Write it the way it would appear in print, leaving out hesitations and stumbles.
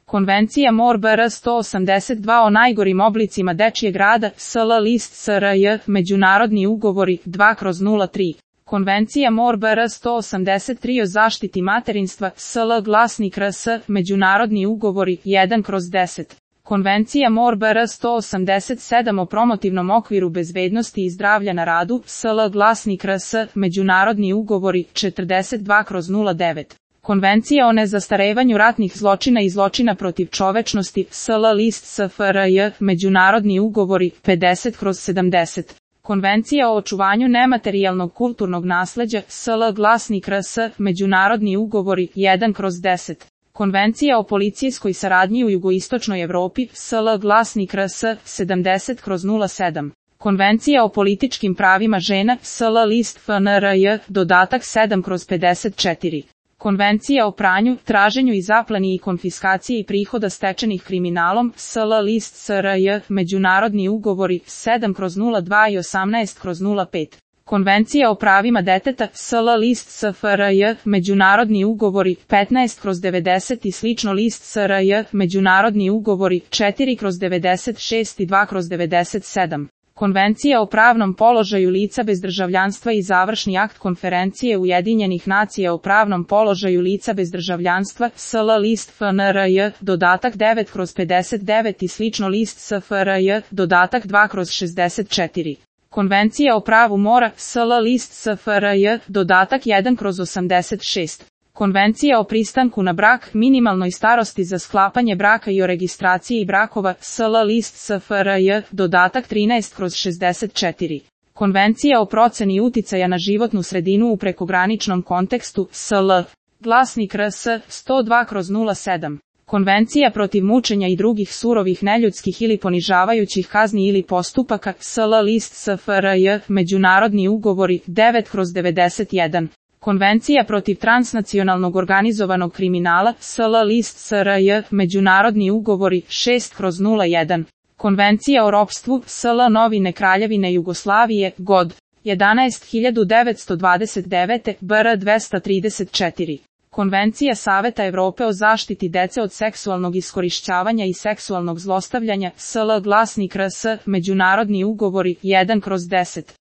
Konvencija MOR BR 182 o najgorim oblicima dečijeg rada, SL list SRJ, međunarodni ugovori, 2/03. Konvencija MOR BR 183 o zaštiti materinstva, SL glasnik RS, međunarodni ugovori, 1/10. Konvencija MOR BR 187 o promotivnom okviru bezbednosti i zdravlja na radu, SL glasnik RS, međunarodni ugovori, 42/09. Konvencija o nezastarevanju ratnih zločina i zločina protiv čovečnosti, SL list SFRJ, međunarodni ugovori, 50/70. Konvencija o očuvanju nematerijalnog kulturnog nasleđa, SL glasnik RS, međunarodni ugovori, 1/10. Konvencija o policijskoj saradnji u jugoistočnoj Evropi, SL glasnik RS, 70/07. Konvencija o političkim pravima žena, SL list FNRJ, dodatak 7/54. Konvencija o pranju, traženju i zapleni i konfiskaciji prihoda stečenih kriminalom, SL list SRJ, međunarodni ugovori, 7/02 i 18/05. Konvencija o pravima deteta, SL list SFRJ, međunarodni ugovori, 15/90 i slično list SRJ, međunarodni ugovori, 4/96 i 2/97. Konvencija o pravnom položaju lica bez državljanstva i završni akt Konferencije Ujedinjenih nacija o pravnom položaju lica bez državljanstva, SL list FNRJ, dodatak 9/59 i slično list SFRJ, dodatak 2/64. Konvencija o pravu mora, SL list SFRJ, dodatak 1/86. Konvencija o pristanku na brak, minimalnoj starosti za sklapanje braka i o registraciji brakova, SL list SFRJ, dodatak 13/64. Konvencija o proceni uticaja na životnu sredinu u prekograničnom kontekstu, SL glasnik RS, 102/07. Konvencija protiv mučenja i drugih surovih neljudskih ili ponižavajućih kazni ili postupaka, SL list SFRJ, međunarodni ugovori, 9/91. Konvencija protiv transnacionalnog organizovanog kriminala, SL list SRJ, međunarodni ugovori, 6/01. Konvencija o ropstvu, SL Novine Kraljevine Jugoslavije, god. 11.929, BR 234. Konvencija Saveta Evrope o zaštiti dece od seksualnog iskorišćavanja i seksualnog zlostavljanja, SL glasnik RS, međunarodni ugovori, 1/10.